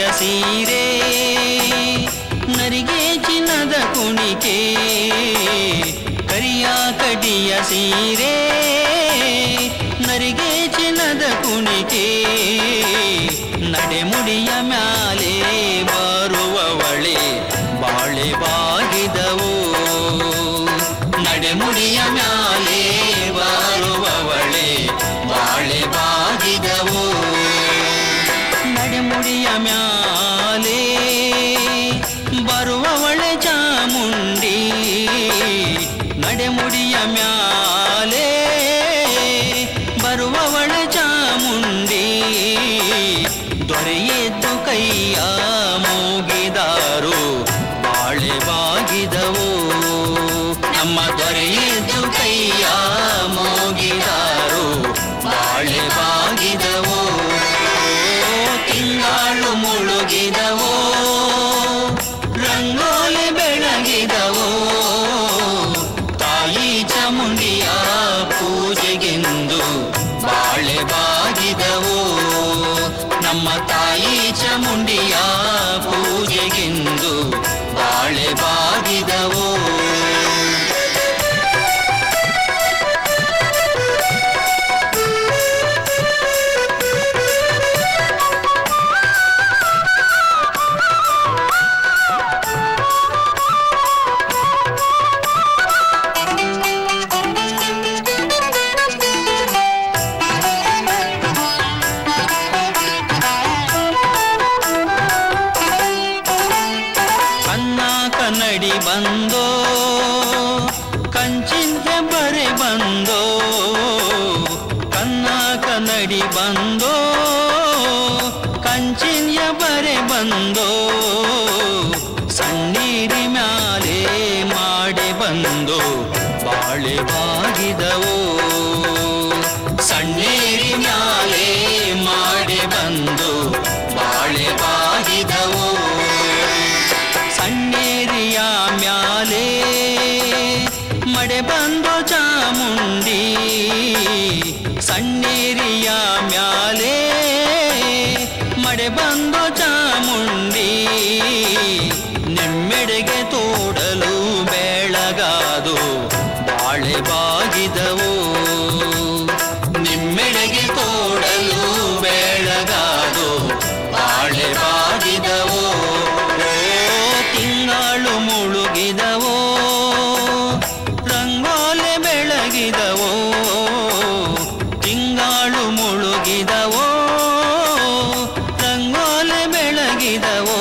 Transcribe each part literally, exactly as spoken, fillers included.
ಸೀರೆ ನರಿಗೆ ಚಿನ್ನದ ಕುಣಿಕೆ ಕರಿಯ ಕಡಿಯ ಸೀರೆ ನರಿಗೆ ಚಿನ್ನದ ಕುಣಿಕೆ ನಡೆಮುಡಿಯ ಮ್ಯಾಲೆ ಬರುವವಳೆ ಬಾಳೆ ಬಾಗಿದವು ನಡೆಮುಡಿಯ ಮ್ಯಾಲೆ ಬರುವವಳೆ ಬಾಳೆ ಬಾಗಿದವು ನಡೆಮುಡಿಯ ಮ್ಯಾಲೆ ಬರುವವಳೆ ಚಾಮುಂಡಿ ನಡೆಮುಡಿಯ ಮ್ಯಾಲೆ ಬರುವವಳೆ ಚಾಮುಂಡಿ ದೊರೆಯೆದ್ದು ಕೈಯ ಮೂಗಿದಾರು ಬಾಳೆ ಬಾಗಿದವು ನಮ್ಮ ದೊರೆಯೆದ್ದು ಕೈಯ ಮೂಗಿದಾರು ಬಾಳೆ ಬಾಗಿದವು ತಿಂಗಳು ಮುಳುಗಿದವೋ ರಂಗೋಲಿ ಬೆಳಗಿದವೋ ತಾಯಿ ಚಾಮುಂಡಿಯ ಪೂಜೆಗೆಂದು ಬಾಳೆ ಬಾಗಿದವೋ ನಮ್ಮ ತಾಯಿ ಚಾಮುಂಡಿಯ ಪೂಜೆಗೆಂದು ಬಾಳೆ ಬಾಗಿದವೋ ಬಂದೋ ಕಂಚಿನ ಬರೆ ಬಂದೋ ಕನ್ನ ಕನ್ನಡಿ ಬಂದೋ ಕಂಚಿನ ಬರೆ ಬಂದೋ ಸಣ್ಣೀರಿ ಮ್ಯಾಲೆ ಮಾಡಿ ಬಂದೋ ಬಾಳೆ ಬಾಗಿದವೋ ಸಣ್ಣೀರಿ ಮ್ಯಾಲೆ ಮಾಡಿ ಬಂದು ಬಾಳೆ ಬಾಗಿದವೋ ಸಣ್ಣೇರಿಯ ಮ್ಯಾಲೆ ಮಡೆ ಬಂದೋ ಚಾಮುಂಡಿ ಸಣ್ಣೇರಿಯ ಮ್ಯಾಲೆ ಮಡೆ ಬಂದೋ ಚಾಮುಂಡಿ ನೆಮ್ಮೆಡೆಗೆ ತೋಡಲು ಬೆಳಗಾದು ಬಾಳೆ ಬಾಗಿದವು ನಿಮ್ಮೆಡೆಗೆ ತೋಡಲು ಬೆಳಗಾದು ಬಾಳೆ ಬಾಗಿದವು ತಿಂಗಳು ಮುಳುಗಿದವೋ ರಂಗೋಲೆ ಬೆಳಗಿದವೋ ತಿಂಗಳು ಮುಳುಗಿದವೋ ರಂಗೋಲೆ ಬೆಳಗಿದವೋ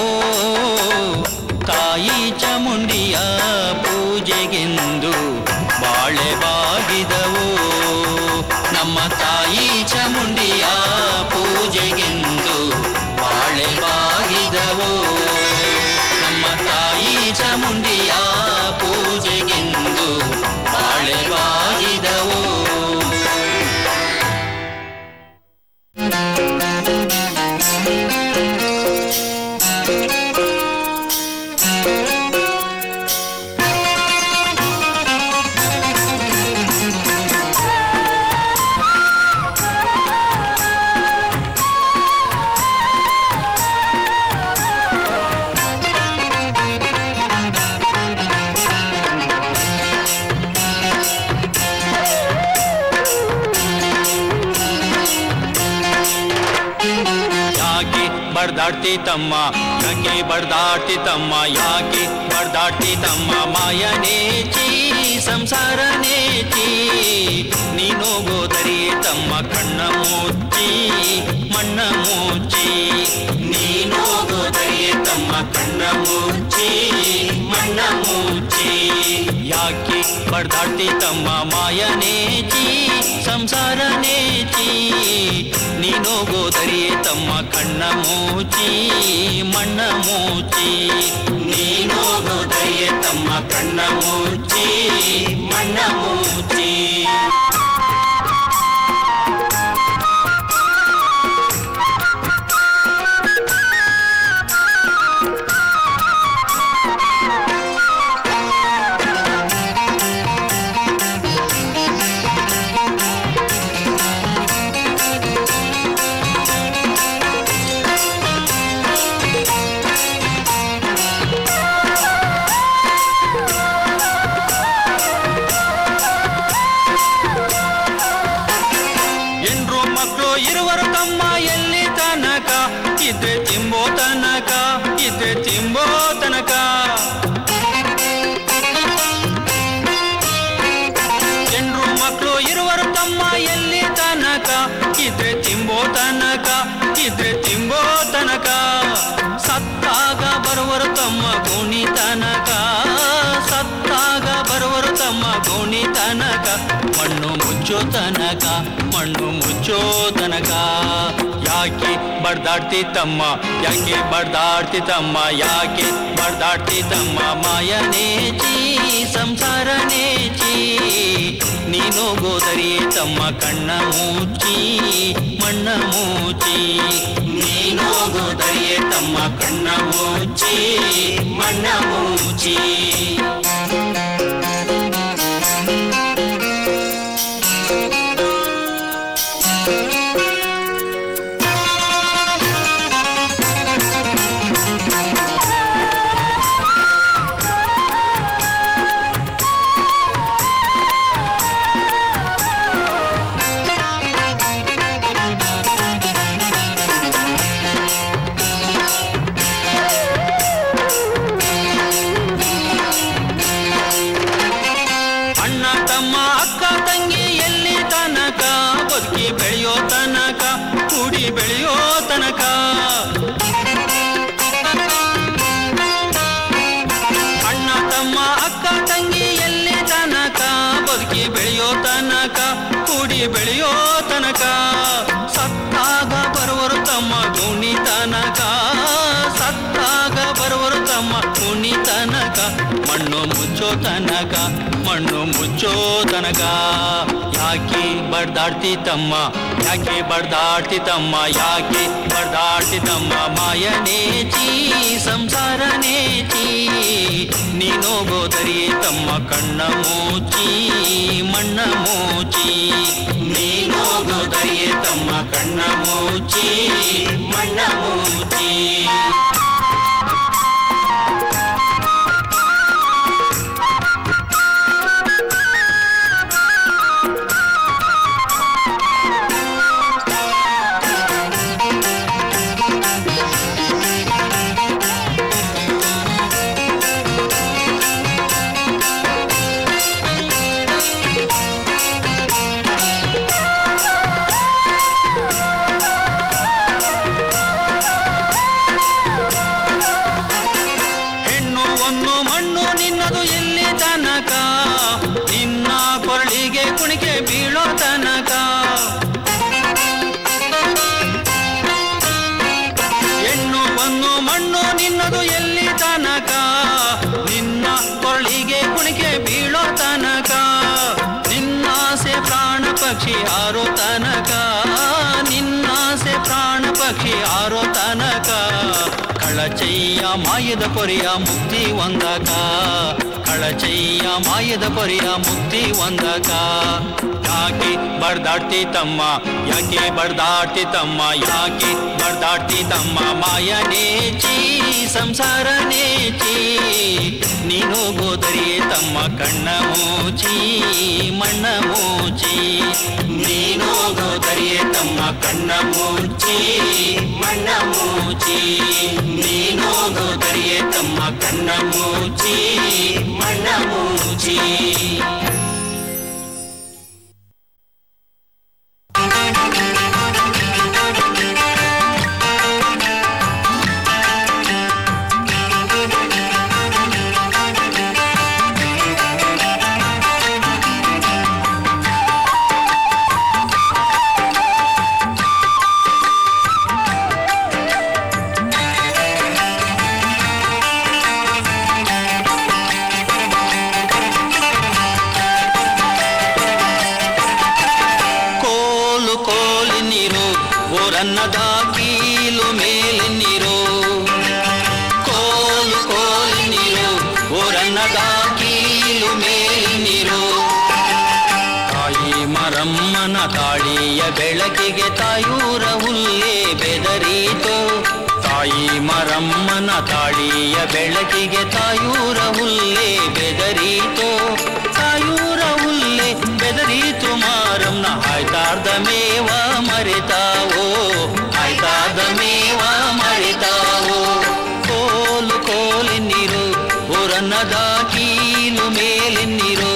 ತಾಯಿ ಚಾಮುಂಡಿಯ ಪೂಜೆಗೆಂದು ಬಾಳೆ ಬಾಗಿದವೋ ನಮ್ಮ ತಾಯಿ ಚಾಮುಂಡಿಯ ಪೂಜೆಗೆಂದು ಬಾಳೆ ಬಾಗಿದವೋ ನಮ್ಮ ತಾಯಿ ಚಾಮುಂಡಿಯ ಪೂಜೆಗೆಂದು ಬಾಳೆ ಬಾಗಿದವೋ ಬಡ್ದಾಡ್ತಿ ತಮ್ಮ ಯಾಕೆ ಬಡ್ದಾಡ್ತಿ ತಮ್ಮ ಯಾಕೆ ಬಡ್ದಾಡ್ತಿ ತಮ್ಮ ಮಾಯನೇಚಿ ಸಂಸಾರ ನೇಚಿ ನೀನು ಗೋದರಿ ತಮ್ಮ ಕಣ್ಣ ಮುಚ್ಚಿ ಮಣ್ಣ ಮುಚ್ಚಿ ನೀನು ಗೋದರಿ ತಮ್ಮ ಕಣ್ಣ ಮುಚ್ಚಿ ಮಣ್ಣ ಮುಚ್ಚಿ ಯಾಕೆ ಬಡ್ದಾಡ್ತಿ ತಮ್ಮ ಮಾಯನೇಚಿ ಸಂಸಾರ ನೇಚಿ ನೀನು ಗೋದರಿ ತಮ್ಮ ಕಣ್ಣ ಮೂಚಿ ಮಣ್ಣ ಮೂಚಿ ನೀನು ಗೋದರಿ ತಮ್ಮ ಕಣ್ಣ ಮೂಚಿ ಮಣ್ಣ ಮೂಚಿ ದೋಣಿ ತನಕ ಮಣ್ಣು ಮುಚ್ಚೋ ತನಕ ಮಣ್ಣು ಮುಚ್ಚೋ ತನಕ ಯಾಕೆ ಬಡ್ದಾಡ್ತಿ ತಮ್ಮ ಯಾಕೆ ಬಡ್ದಾಡ್ತಿ ತಮ್ಮ ಯಾಕೆ ಬಡ್ದಾಡ್ತಿ ತಮ್ಮ ಮಾಯನೇಚಿ ಸಂಸಾರ ನೇಚಿ ನೀನು ಗೋದರಿಯೇ ತಮ್ಮ ಕಣ್ಣ ಮೂಚಿ ಮಣ್ಣ ಮೂಚಿ ನೀನು ಗೋದರಿಯೇ ತಮ್ಮ ಕಣ್ಣ ಮೂಚಿ ಮಣ್ಣ ಮೂಚಿ ಬೆಳೆಯೋ ತನಕ ಕೂಡಿ ಬೆಳೆಯೋ ತನಕ ಅಣ್ಣ ತಮ್ಮ ಅಕ್ಕ ತಂಗಿ ಎಲ್ಲಿ ತನಕ ಬದುಕಿ ಬೆಳೆಯೋ ತನಕ ಕೂಡಿ ಬೆಳೆಯೋ ತನಕ ಸತ್ತಾಗ ಬರುವರು ತಮ್ಮ ಗುಣಿ ತನಕ ಸತ್ತಾಗ ಬರುವರು ತಮ್ಮ ಗುಣಿ ತನಕ ಮಣ್ಣು ಮುಚ್ಚೋ ತನಕ ಮಣ್ಣು ಮುಚ್ಚೋ ತನಕ ಯಾಕೆ ಬಡ್ದಾಡ್ತಿ ತಮ್ಮ ಯಾಕೆ ಬಡ್ದಾಡ್ತಿ ತಮ್ಮ ಯಾಕೆ ಬಡ್ದಾಡ್ತಿ ತಮ್ಮ ಮಾಯನೇಚಿ ಸಂಸಾರ ನೇಚಿ ನೀನು ಗೋದರಿಯೇ ತಮ್ಮ ಕಣ್ಣ ಮೂಚಿ ಮಣ್ಣ ಮೂಚಿ ನೀನು ಗೋದರಿಯೇ ತಮ್ಮ ಕಣ್ಣ ಮೂಚಿ ಮಣ್ಣ ಮೂಚಿ ಪಕ್ಷಿ ಆರೋ ತನಕ ನಿನ್ನಾಸೆ ಪ್ರಾಣ ಪಕ್ಷಿ ಆರೋ ತನಕ ಕಳಚಯ್ಯ ಮಾಯದ ಪೊರೆಯ ಮುಕ್ತಿ ಒಂದಕ ಕಳಚಯ್ಯ ಮಾಯದ ಪೊರೆಯ ಮುಕ್ತಿ ಒಂದಕ ಯಾಕೆ ಬಡ್ದಾಡ್ತಿ ತಮ್ಮ ಯಾಕೆ ಬಡ್ದಾಡ್ತಿ ತಮ್ಮ ಯಾಕೆ ಬಡ್ದಾಡ್ತಿ ತಮ್ಮ ಮಾಯನೇಚಿ ಸಂಸಾರ ನೇಚಿ ನೀನು ಗೋದರಿಯೇ ತಮ್ಮ ಕಣ್ಣ ಮೂಚಿ ಮಣ್ಣ ಮೂಚಿ ನೀನು ಗೋದರಿಯೇ ತಮ್ಮ ಕಣ್ಣ ಮೂಚಿ ಮಣ್ಣ ಮೂಚಿ ನೀನು ಗೋದರಿಯೇ ತಮ್ಮ ಕಣ್ಣ ಮೂಚಿ ಮಣ್ಣ ಮೂಚಿ ಅನ್ನದ ಕೀಲು ಮೇಲೆ ನೀರು ಕೋಲು ಕೋಲು ನೀರು ಓರನ್ನದ ಕೀಲು ಮೇಲೆ ನೀರು ತಾಯಿ ಮರಮ್ಮನ ತಾಳಿಯ ಬೆಳಕಿಗೆ ತಾಯೂರ ಹುಲ್ಲೆ ಬೆದರಿತು ತಾಯಿ ಮರಮ್ಮನ ತಾಳಿಯ ಬೆಳಕಿಗೆ ತಾಯೂರ ಹುಲ್ಲೆ ಬೆದರಿತು ತಾಯೂರ ಹುಲ್ಲೆ ಬೆದರಿತು ಮಾರಮ್ಮನ ಆಯ್ತಾರ್ದ ಮೇವ ಮರೆತಾವೋ ಆಯ್ತಾದ ಮೇವ ಮರೆತಾವೋ ಕೋಲು ಕೋಲೆನ್ನಿರು ಓರನ್ನದ ಕೀಲು ಮೇಲೆನ್ನಿರು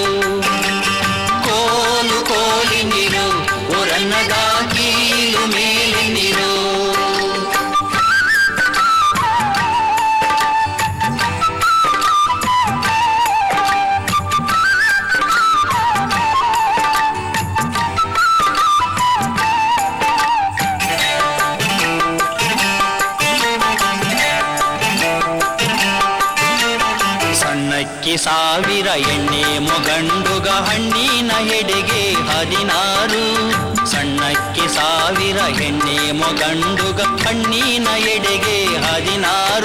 ಕೋಲು ಕೋಲೆನ್ನಿರು ಓರನ್ನದ ಕೀಲು ಮೇಲೆನ್ನಿರು ಸಣ್ಣಕ್ಕಿ ಸಾವಿರ ಎಣ್ಣೆ ಮೊಗಂಡುಗ ಹಣ್ಣಿನ ಎಡೆಗೆ ಹದಿನಾರು. ಸಣ್ಣಕ್ಕಿ ಸಾವಿರ ಎಣ್ಣೆ ಮೊಗಂಡುಗ ಹಣ್ಣಿನ ಎಡೆಗೆ ಹದಿನಾರು.